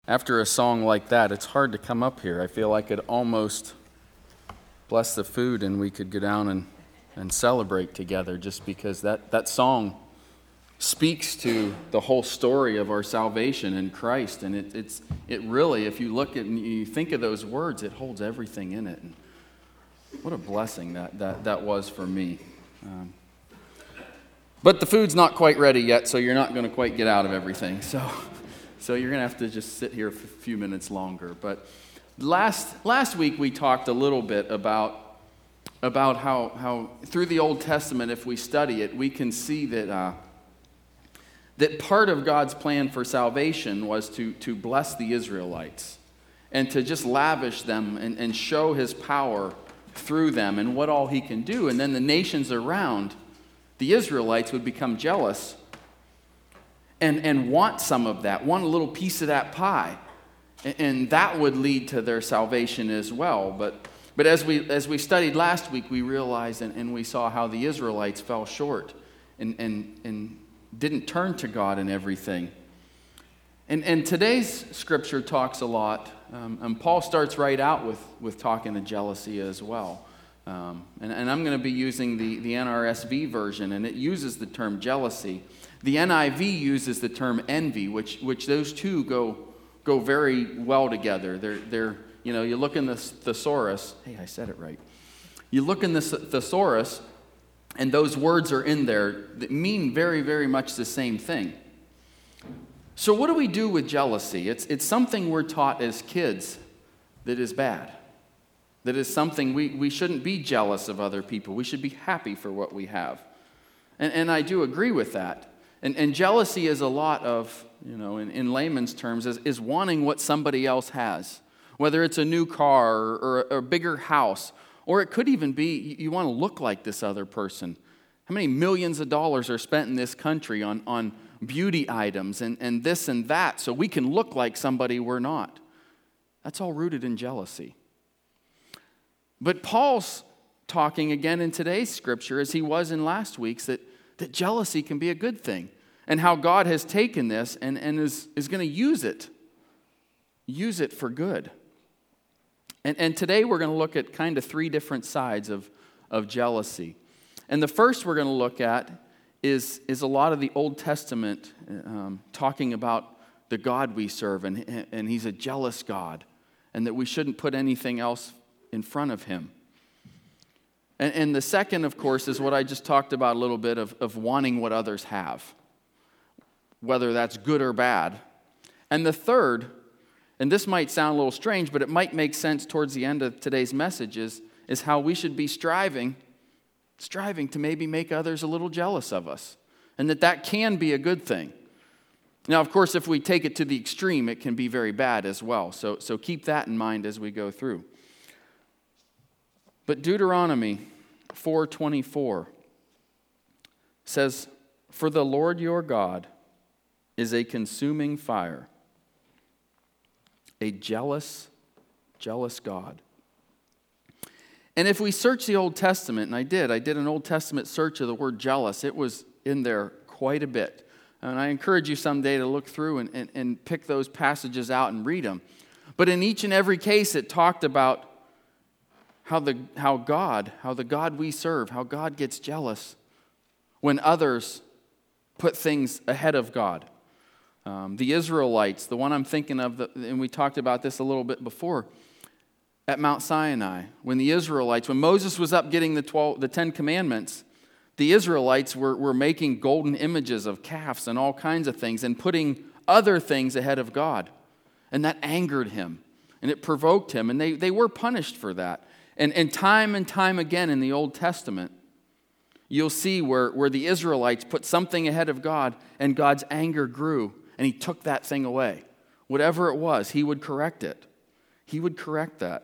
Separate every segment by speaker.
Speaker 1: After a song like that, it's hard to come up here. I feel I could almost bless the food and we could go down and celebrate together, just because that song speaks to the whole story of our salvation in Christ. And it really, if you look at and you think of those words, it holds everything in it. And what a blessing that was for me. But the food's not quite ready yet, so you're not going to quite get out of everything. So you're going to have to just sit here for a few minutes longer. But last week we talked a little bit about how through the Old Testament, if we study it, we can see that part of God's plan for salvation was to bless the Israelites and to just lavish them and show his power through them and what all he can do. And then the nations around the Israelites would become jealous and want some of that, want a little piece of that pie. And that would lead to their salvation as well. But as we studied last week, we realized and we saw how the Israelites fell short and didn't turn to God in everything. And today's scripture talks a lot, and Paul starts right out with talking to jealousy as well. And I'm going to be using the NRSV version, and it uses the term jealousy. The NIV uses the term envy, which those two go very well together. They're you look in the thesaurus. Hey, I said it right. You look in the thesaurus, and those words are in there that mean very, very much the same thing. So what do we do with jealousy? It's something we're taught as kids that is bad. That is something we shouldn't be jealous of other people. We should be happy for what we have. And I do agree with that. And jealousy is a lot of, in layman's terms, is wanting what somebody else has. Whether it's a new car or a bigger house, or it could even be you want to look like this other person. How many millions of dollars are spent in this country on beauty items and this and that so we can look like somebody we're not? That's all rooted in jealousy. But Paul's talking again in today's scripture, as he was in last week's, that jealousy can be a good thing, and how God has taken this and is going to use it for good. And today we're going to look at kind of three different sides of jealousy. And the first we're going to look at is a lot of the Old Testament talking about the God we serve, and he's a jealous God, and that we shouldn't put anything else in front of him. And the second, of course, is what I just talked about a little bit of wanting what others have, whether that's good or bad. And the third, and this might sound a little strange, but it might make sense towards the end of today's message, is how we should be striving to maybe make others a little jealous of us, and that can be a good thing. Now, of course, if we take it to the extreme, it can be very bad as well. So keep that in mind as we go through. But Deuteronomy 4:24 says, "For the Lord your God is a consuming fire, a jealous God." And if we search the Old Testament, and I did an Old Testament search of the word jealous, it was in there quite a bit. And I encourage you someday to look through and pick those passages out and read them. But in each and every case, it talked about how the God we serve, how God gets jealous when others put things ahead of God. The Israelites, the one I'm thinking of, and we talked about this a little bit before, at Mount Sinai, when Moses was up getting the 10 Commandments, the Israelites were making golden images of calves and all kinds of things and putting other things ahead of God. And that angered him, and it provoked him, and they were punished for that. And time again in the Old Testament, you'll see where the Israelites put something ahead of God, and God's anger grew, and he took that thing away. Whatever it was, he would correct it. He would correct that.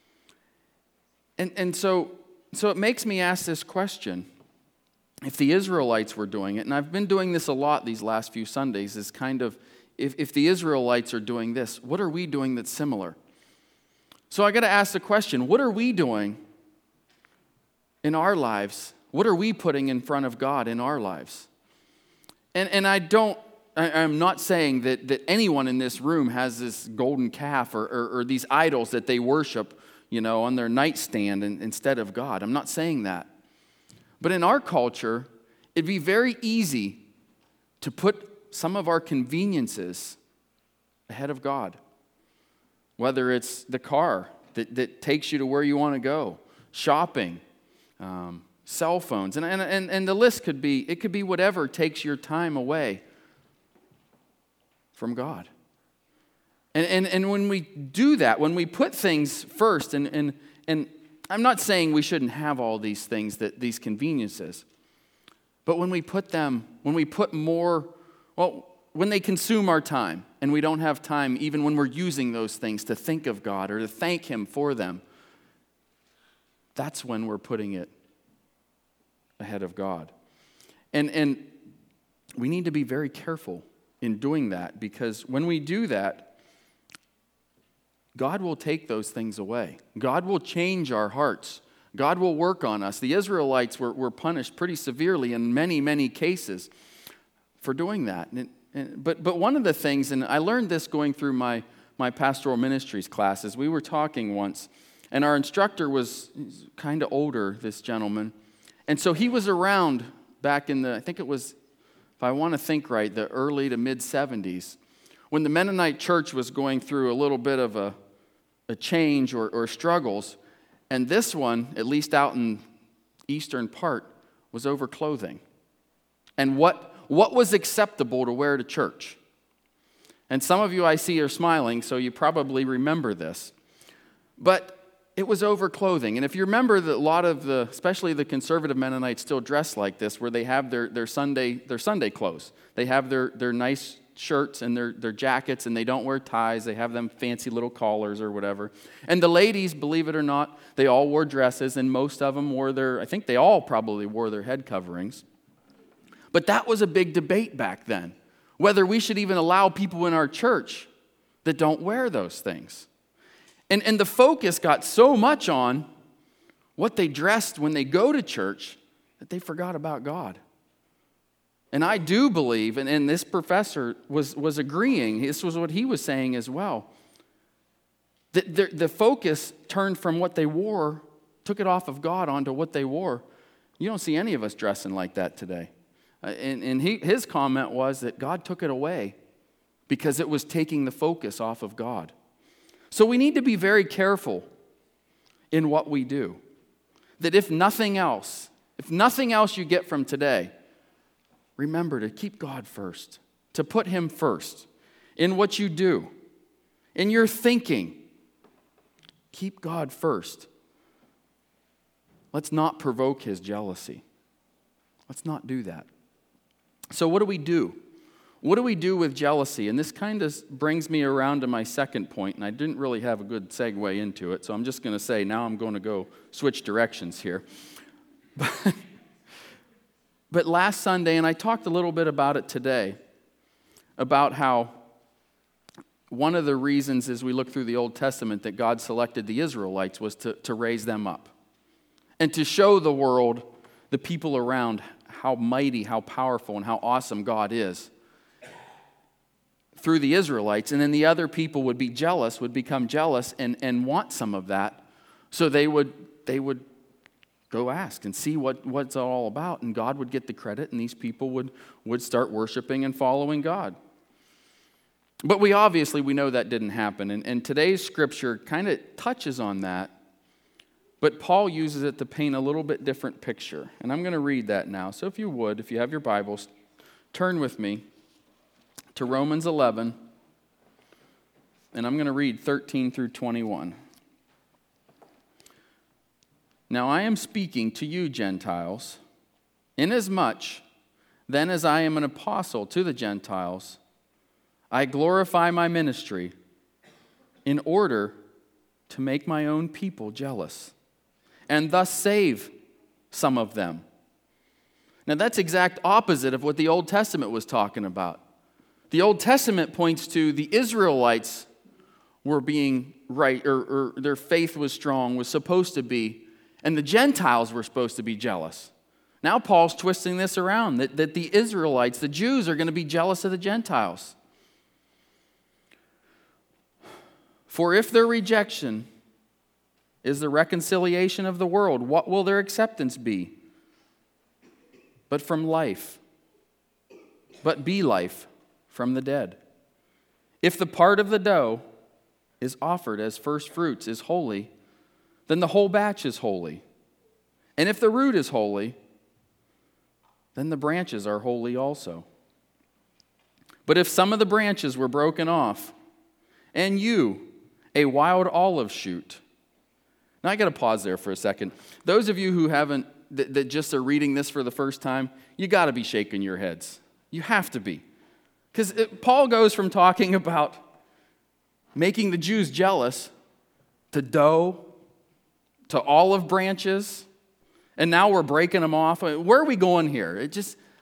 Speaker 1: And so it makes me ask this question. If the Israelites were doing it, and I've been doing this a lot these last few Sundays, is kind of, if the Israelites are doing this, what are we doing that's similar? So I got to ask the question, what are we doing in our lives? What are we putting in front of God in our lives? And I don't I'm not saying that anyone in this room has this golden calf or these idols that they worship, on their nightstand instead of God. I'm not saying that. But in our culture, it'd be very easy to put some of our conveniences ahead of God. Whether it's the car that takes you to where you want to go, shopping, cell phones, and the list could be whatever takes your time away from God. And when we do that, when we put things first, and I'm not saying we shouldn't have all these things, these conveniences, but when we put more, when they consume our time, and we don't have time even when we're using those things to think of God or to thank Him for them, that's when we're putting it ahead of God. And we need to be very careful in doing that, because when we do that, God will take those things away. God will change our hearts. God will work on us. The Israelites were punished pretty severely in many, many cases for doing that. But one of the things, and I learned this going through my pastoral ministries classes, we were talking once, and our instructor was kind of older, this gentleman, and so he was around back in I think it was, if I want to think right, the early to mid-70s, when the Mennonite church was going through a little bit of a change or struggles, and this one, at least out in eastern part, was over clothing. And what was acceptable to wear to church? And some of you I see are smiling, so you probably remember this. But it was over clothing. And if you remember that a lot of especially the conservative Mennonites still dress like this, where they have their Sunday clothes. They have their nice shirts and their jackets, and they don't wear ties. They have them fancy little collars or whatever. And the ladies, believe it or not, they all wore dresses, and most of them I think they all probably wore their head coverings. But that was a big debate back then, whether we should even allow people in our church that don't wear those things. And the focus got so much on what they dressed when they go to church that they forgot about God. And I do believe, and this professor was agreeing, this was what he was saying as well, that the focus turned from what they wore, took it off of God onto what they wore. You don't see any of us dressing like that today. And his comment was that God took it away because it was taking the focus off of God. So we need to be very careful in what we do. That if nothing else you get from today, remember to keep God first, to put Him first in what you do, in your thinking. Keep God first. Let's not provoke His jealousy. Let's not do that. So what do we do? What do we do with jealousy? And this kind of brings me around to my second point, and I didn't really have a good segue into it, so I'm just going to say now I'm going to go switch directions here. But last Sunday, and I talked a little bit about it today, about how one of the reasons as we look through the Old Testament that God selected the Israelites was to raise them up and to show the world, the people around, how mighty, how powerful, and how awesome God is through the Israelites. And then the other people would become jealous and want some of that. So they would go ask and see what's it all about, and God would get the credit, and these people would start worshiping and following God. But we know that didn't happen, and today's scripture kind of touches on that, but Paul uses it to paint a little bit different picture, and I'm going to read that now. So if you have your Bibles, turn with me to Romans 11, and I'm going to read 13 through 21. Now I am speaking to you, Gentiles, inasmuch then as I am an apostle to the Gentiles, I glorify my ministry in order to make my own people jealous, and thus save some of them. Now that's exact opposite of what the Old Testament was talking about. The Old Testament points to the Israelites were being right, or their faith was strong, was supposed to be, and the Gentiles were supposed to be jealous. Now Paul's twisting this around, that the Israelites, the Jews, are going to be jealous of the Gentiles. For if their rejection is the reconciliation of the world, what will their acceptance be? But from life. But be life from the dead. If the part of the dough is offered as first fruits is holy, then the whole batch is holy. And if the root is holy, then the branches are holy also. But if some of the branches were broken off, and you, a wild olive shoot. Now I got to pause there for a second. Those of you who haven't, that just are reading this for the first time, you got to be shaking your heads. You have to be. Because Paul goes from talking about making the Jews jealous to dough, to olive branches, and now we're breaking them off. Where are we going here?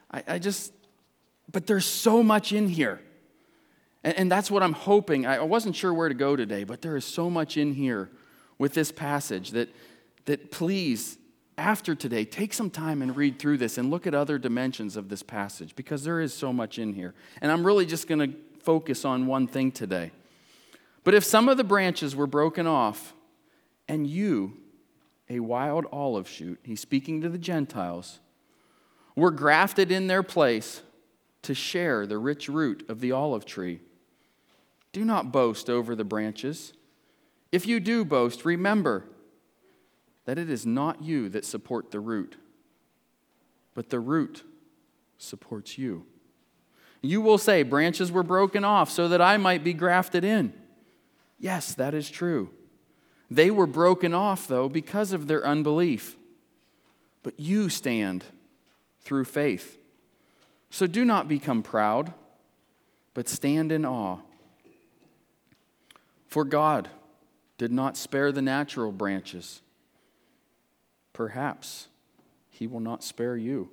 Speaker 1: But there's so much in here. And that's what I'm hoping. I wasn't sure where to go today, but there is so much in here with this passage that please, after today, take some time and read through this and look at other dimensions of this passage, because there is so much in here. And I'm really just going to focus on one thing today. But if some of the branches were broken off, and you, a wild olive shoot, he's speaking to the Gentiles, were grafted in their place to share the rich root of the olive tree, do not boast over the branches. If you do boast, remember that it is not you that support the root, but the root supports you. You will say, branches were broken off so that I might be grafted in. Yes, that is true. They were broken off, though, because of their unbelief. But you stand through faith. So do not become proud, but stand in awe. For God did not spare the natural branches. Perhaps He will not spare you.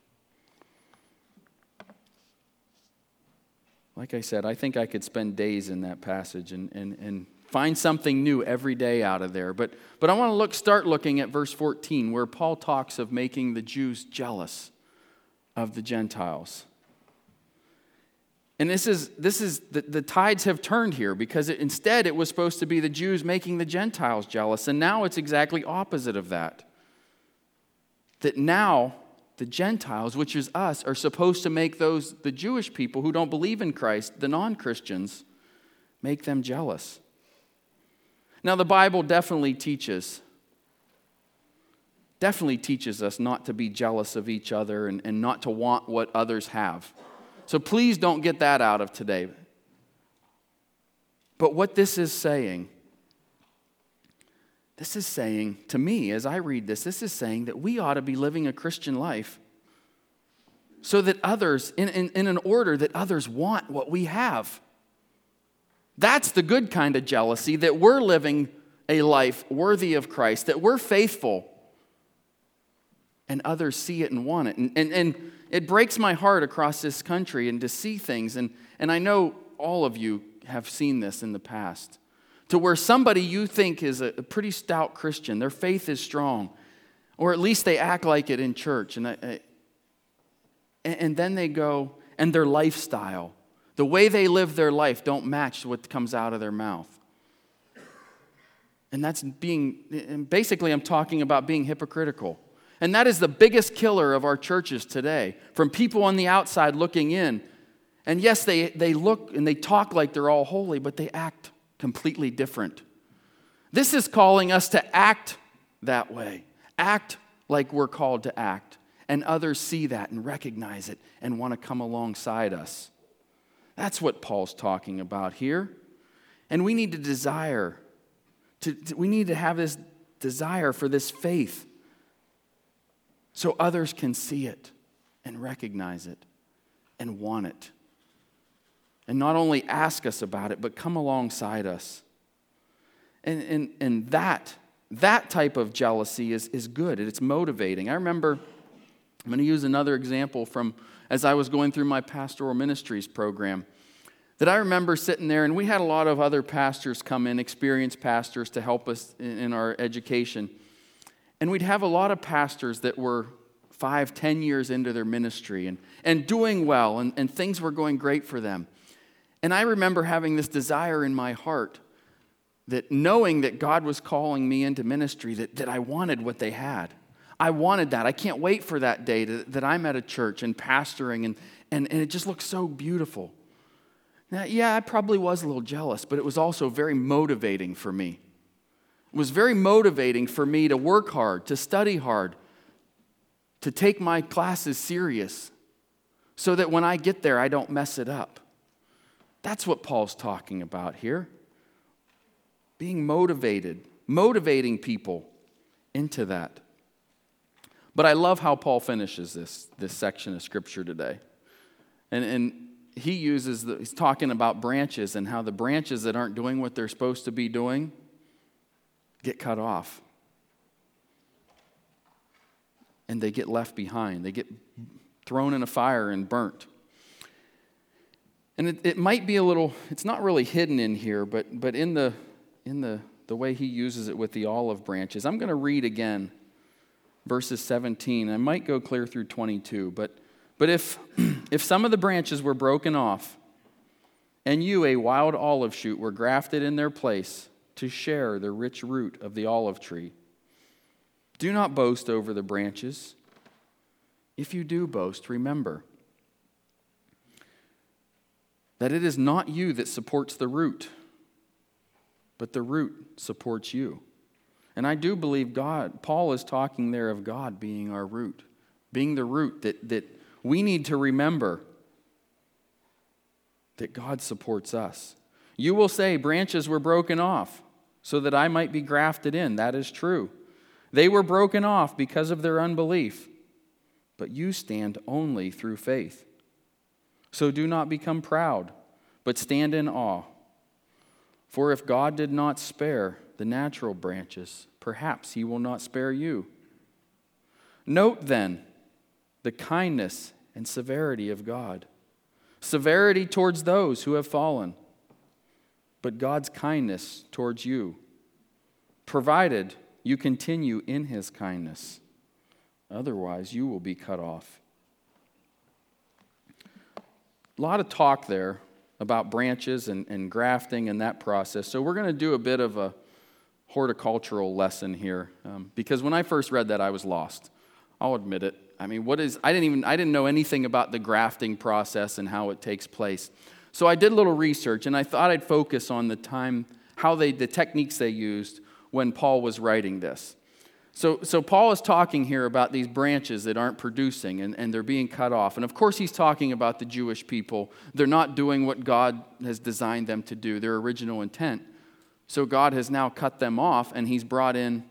Speaker 1: Like I said, I think I could spend days in that passage and find something new every day out of there. But I want to start looking at verse 14, where Paul talks of making the Jews jealous of the Gentiles. And this is the tides have turned here, because instead it was supposed to be the Jews making the Gentiles jealous, and now it's exactly opposite of that. That now the Gentiles, which is us, are supposed to make the Jewish people who don't believe in Christ, the non-Christians, make them jealous. Now the Bible definitely teaches us not to be jealous of each other and not to want what others have. So please don't get that out of today. But what this is saying, to me, as I read this is saying that we ought to be living a Christian life so that others, in an order that others want what we have. That's the good kind of jealousy, that we're living a life worthy of Christ, that we're faithful, and others see it and want it. And it breaks my heart across this country and to see things, and I know all of you have seen this in the past, to where somebody you think is a pretty stout Christian, their faith is strong, or at least they act like it in church, and then they go, and their lifestyle, the way they live their life, don't match what comes out of their mouth. And basically I'm talking about being hypocritical. And that is the biggest killer of our churches today, from people on the outside looking in. And yes, they look and they talk like they're all holy, but they act completely different. This is calling us to act that way. Act like we're called to act. And others see that and recognize it and want to come alongside us. That's what Paul's talking about here. And we need to we need to have this desire for this faith, so others can see it and recognize it and want it. And not only ask us about it, but come alongside us. And that type of jealousy is good. It's motivating. I remember, I'm going to use another example from as I was going through my pastoral ministries program, that I remember sitting there, and we had a lot of other pastors come in, experienced pastors, to help us in our education. And we'd have a lot of pastors that were 5, 10 years into their ministry and doing well, and things were going great for them. And I remember having this desire in my heart that knowing that God was calling me into ministry, that I wanted what they had. I wanted that. I can't wait for that day that I'm at a church and pastoring, and it just looks so beautiful. Now, yeah, I probably was a little jealous, but it was also very motivating for me. It was very motivating for me to work hard, to study hard, to take my classes serious, so that when I get there, I don't mess it up. That's what Paul's talking about here. Being motivated, motivating people into that. But I love how Paul finishes this section of Scripture today. And he's talking about branches and how the branches that aren't doing what they're supposed to be doing get cut off. And they get left behind. They get thrown in a fire and burnt. And it might be a little, it's not really hidden in here, but in the way he uses it with the olive branches. I'm going to read again verses 17. I might go clear through 22, but if some of the branches were broken off, and you, a wild olive shoot, were grafted in their place to share the rich root of the olive tree, do not boast over the branches. If you do boast, remember that it is not you that supports the root, but the root supports you. And I do believe Paul is talking there of God being our root, being the root that we need to remember that God supports us. You will say, branches were broken off so that I might be grafted in. That is true. They were broken off because of their unbelief, but you stand only through faith. So do not become proud, but stand in awe. For if God did not spare the natural branches, perhaps he will not spare you. Note then the kindness and severity of God. Severity towards those who have fallen, but God's kindness towards you, provided you continue in his kindness. Otherwise, you will be cut off. A lot of talk there about branches and grafting and that process. So we're going to do a bit of a horticultural lesson here, because when I first read that, I was lost. I'll admit it. I mean, I didn't know anything about the grafting process and how it takes place. So I did a little research, and I thought I'd focus on the techniques they used when Paul was writing this. So Paul is talking here about these branches that aren't producing and they're being cut off. And of course he's talking about the Jewish people. They're not doing what God has designed them to do, their original intent. So God has now cut them off, and he's brought in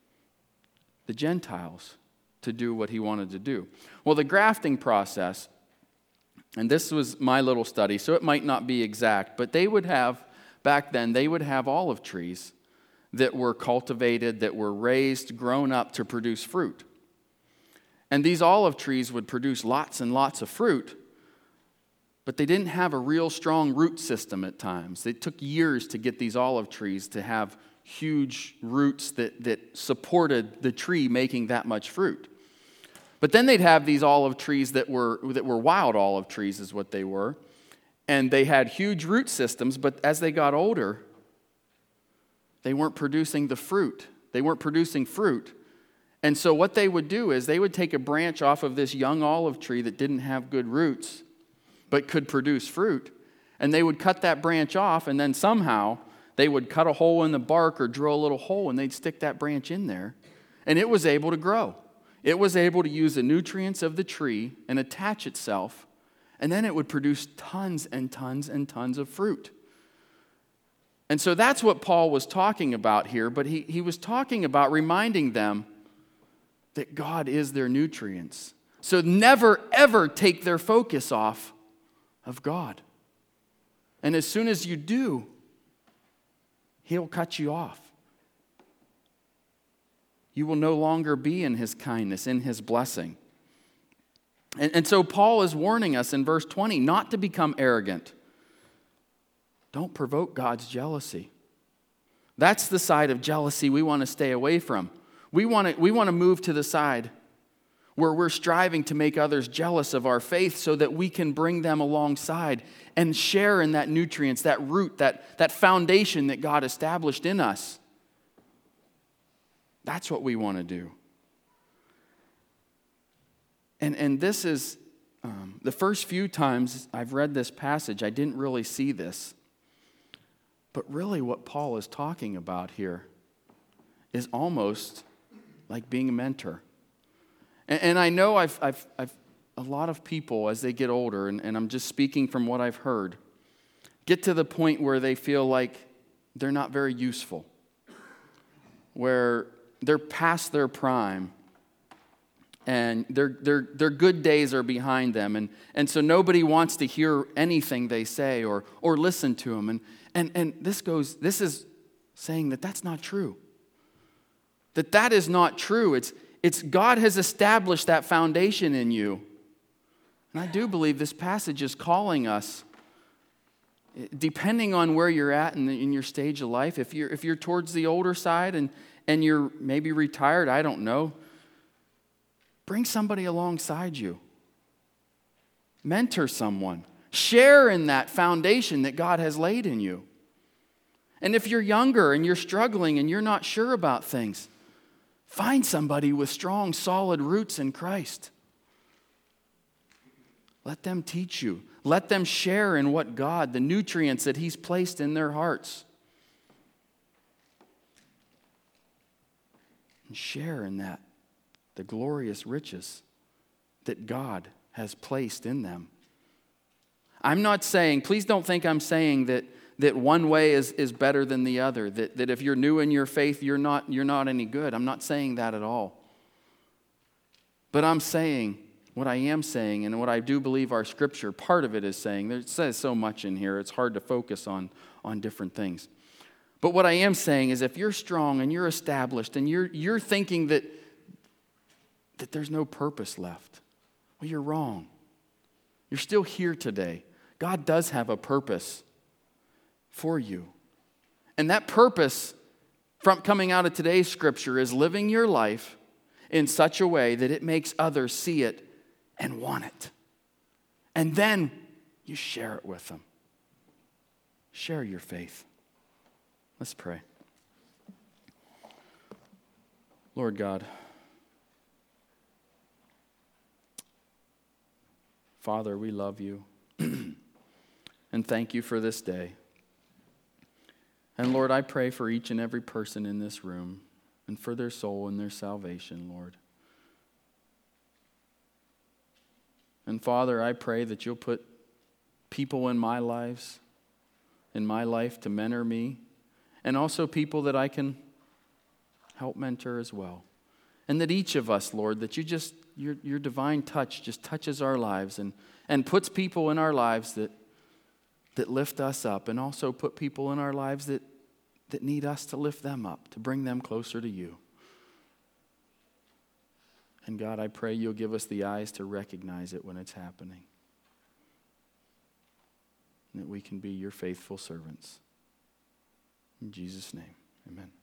Speaker 1: the Gentiles to do what he wanted to do. Well, the grafting process, and this was my little study, so it might not be exact, but back then, they would have olive trees that were cultivated, that were raised, grown up to produce fruit. And these olive trees would produce lots and lots of fruit, but they didn't have a real strong root system at times. It took years to get these olive trees to have huge roots that supported the tree making that much fruit. But then they'd have these olive trees that were wild olive trees is what they were, and they had huge root systems, but as they got older, they weren't producing the fruit. They weren't producing fruit. And so what they would do is they would take a branch off of this young olive tree that didn't have good roots but could produce fruit, and they would cut that branch off, and then somehow they would cut a hole in the bark or drill a little hole, and they'd stick that branch in there, and it was able to grow. It was able to use the nutrients of the tree and attach itself, and then it would produce tons and tons and tons of fruit. And so that's what Paul was talking about here, but he was talking about reminding them that God is their nutrients. So never, ever take their focus off of God. And as soon as you do, he'll cut you off. You will no longer be in his kindness, in his blessing. And so Paul is warning us in verse 20 not to become arrogant. Don't provoke God's jealousy. That's the side of jealousy we want to stay away from. We want to move to the side where we're striving to make others jealous of our faith so that we can bring them alongside and share in that nutrients, that root, that foundation that God established in us. That's what we want to do. And this is, the first few times I've read this passage, I didn't really see this. But really what Paul is talking about here is almost like being a mentor. And I know I've a lot of people as they get older, and I'm just speaking from what I've heard, get to the point where they feel like they're not very useful, where they're past their prime, and their good days are behind them, and so nobody wants to hear anything they say or listen to them, and this is saying that that's not true, that is not true. It's God has established that foundation in you, and I do believe this passage is calling us, depending on where you're at in your stage of life. If you're towards the older side and you're maybe retired, I don't know, bring somebody alongside you. Mentor someone. Share in that foundation that God has laid in you. And if you're younger and you're struggling and you're not sure about things, find somebody with strong, solid roots in Christ. Let them teach you. Let them share in what God, the nutrients that He's placed in their hearts. And share in that, the glorious riches that God has placed in them. I'm not saying, please don't think I'm saying that one way is better than the other, that if you're new in your faith, you're not any good. I'm not saying that at all. But I'm saying, what I am saying, and what I do believe our scripture, part of it is saying, it says so much in here, it's hard to focus on different things. But what I am saying is if you're strong and you're established and you're thinking that there's no purpose left, well, you're wrong. You're still here today. God does have a purpose for you. And that purpose from coming out of today's scripture is living your life in such a way that it makes others see it and want it. And then you share it with them. Share your faith. Let's pray. Lord God, Father, we love you and thank you for this day. And Lord, I pray for each and every person in this room and for their soul and their salvation, Lord. And Father, I pray that you'll put people in my life to mentor me, and also people that I can help mentor as well. And that each of us, Lord, that your divine touch just touches our lives and puts people in our lives that lift us up, and also put people in our lives that need us to lift them up, to bring them closer to you. And God, I pray you'll give us the eyes to recognize it when it's happening. And that we can be your faithful servants. In Jesus' name, amen.